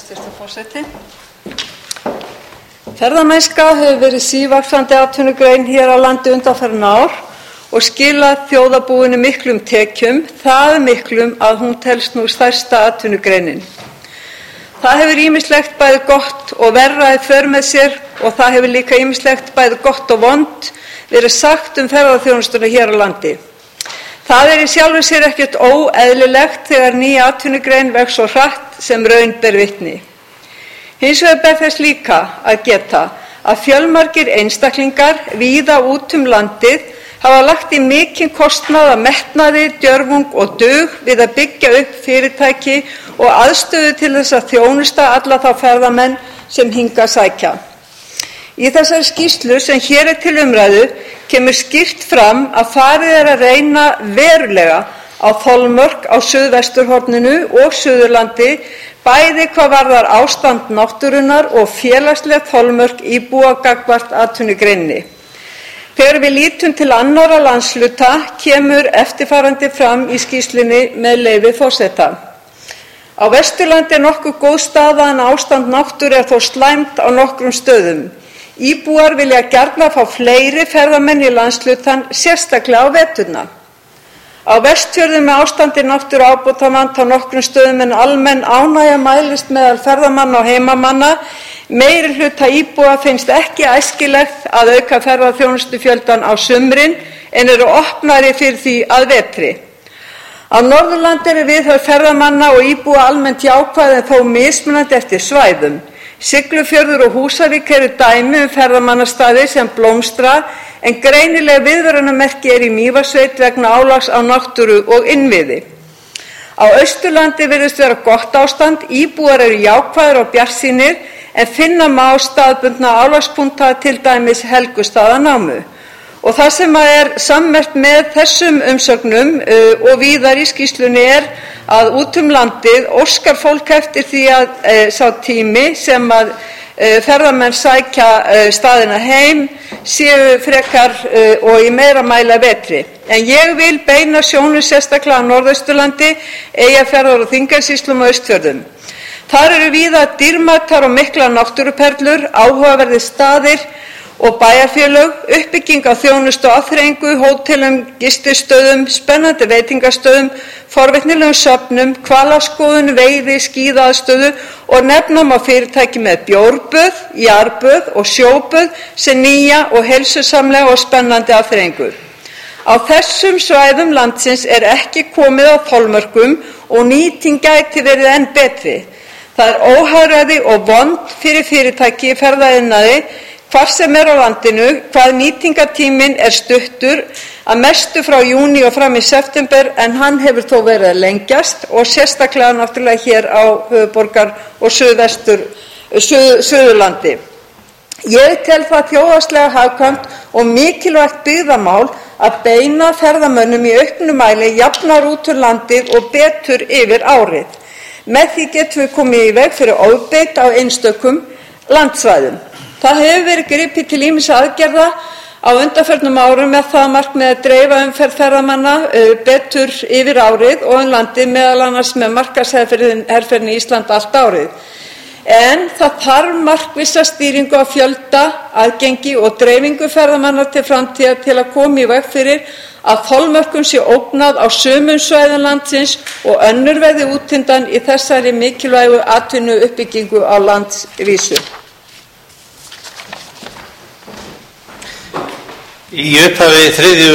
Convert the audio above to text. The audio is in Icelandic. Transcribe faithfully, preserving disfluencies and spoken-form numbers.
hæstvirtur forseti. Ferðamennska hefur verið sívaxandi atvinnugrein hér á landi undanfarin ár og skilað þjóðarbúinu miklum tekjum, það miklum að hún telst nú stærsta atvinnugreinin. Það hefur ýmislegt bæði gott og verra í för með sér og það hefur líka ýmislegt bæði gott og vont verið sagt um ferðaþjónustuna hér á landi. Það er í sjálfu sér ekkert óeðlilegt þegar ný atvinnugrein vex svo hratt sem raun ber vitni. Hins vegar ber þess líka að geta að fjölmargir einstaklingar víða út um landið hafa lagt í mikinn kostnað af metnaði, djörfung og dug við að byggja upp fyrirtæki og aðstöðu til þess að þjónusta alla þá ferðamenn sem hingað sækja. Í þessari skýrslu sem hér er til umræðu kemur skýrt fram að farið er að reyna verulega á þolmörk á Suðvesturhorninu og Suðurlandi, bæði hvað varðar ástand náttúrunnar og félagsleg þolmörk íbúa gagnvart atvinnugreininni. Þegar við lítum til annarra landshluta kemur eftirfarandi fram í skýrslunni með leyfi forseta. Á Vesturlandi er nokkuð góð staða en ástand náttúru er þó slæmt á nokkrum stöðum. Íbúar vilja gjarnan fá fleiri ferðamenn í landshlutann, sérstaklega á veturna. Á Vestfjörðum er ástandi náttúru ábótavant á nokkrum stöðum en almenn ánægja mælist meðal ferðamanna og heimamanna. Meiri hluta íbúa finnst ekki æskilegt að auka ferðaþjónustufjöldan á sumrin en eru opnari fyrir því að vetri. Á Norðurlandi eru viðhorf ferðamanna og íbúa almennt jákvæð en þó mismunandi eftir svæðum. Siglufjörður og Húsavík eru dæmi um ferðamannastaði sem blómstra en greinileg viðvörunarmerki er í Mývatnssveit vegna álags á náttúru og innviði. Á Austurlandi virðist vera gott ástand, íbúar eru jákvæðir og bjartsýnir en finna má staðbundna álagspunkta til dæmis Helgustaðanámu. Og það sem er sammerkt með þessum umsögnum uh, og víðar í skýrslunni er að út um landið óskar fólk eftir því að uh, sá tími sem að uh, ferðamenn sækja uh, staðina heim séu frekar uh, og í meira mæli vetri. En ég vil beina sjónum sérstaklega á Norðausturlandi, Eyjafjarðar og Þingeyjarsýslum og Austfjörðum. Þar eru víða dýrmætar og miklar náttúruperlur, áhugaverðir staðir og bæjarfélög, uppbygging á þjónustu og afþreyingu, hótelum, gististöðum, spennandi veitingastöðum, forvitnilegum söfnum, hvalaskoðun, veiði, skíðaaðstöðu og nefna má fyrirtæki með bjórböð, jarböð og sjóböð sem nýja og heilsusamlega og spennandi afþreyingu. Á þessum svæðum landsins er ekki komið á þolmörkum og nýting gæti verið enn betri. Það er óhagræði og vond fyrir fyrirtæki í ferðaiðnaði hvar sem er á landinu, hvað nýtingartíminn er stuttur að mestu frá júní og fram í september en hann hefur þó verið að lengjast og sérstaklega náttúrulega hér á höfuðborgar- og suðvestur, suð, Suðurlandi. Ég tel það þjóðhagslega hagkvæmt og mikilvægt byggðamál að beina ferðamönnum í auknum mæli jafnar út úr landið og betur yfir árið. Með því getum við komið í veg fyrir ofbeit á einstökum landsvæðum. Það hefur verið gripið til ýmissa aðgerða á undanförnum árum með það markmið að dreifa umferð ferðamanna betur yfir árið og um landið meðal annars með markaðsherferðinni í Ísland allt árið. En það þarf markvissa stýringu á fjölda, aðgengi og dreifingu ferðamanna til framtíðar til að koma í veg fyrir að þolmörkum sé ógnað á sumum svæðum landsins og önnur verði útundan í þessari mikilvægu atvinnuuppbyggingu á landsvísu. Í upphafi þriðju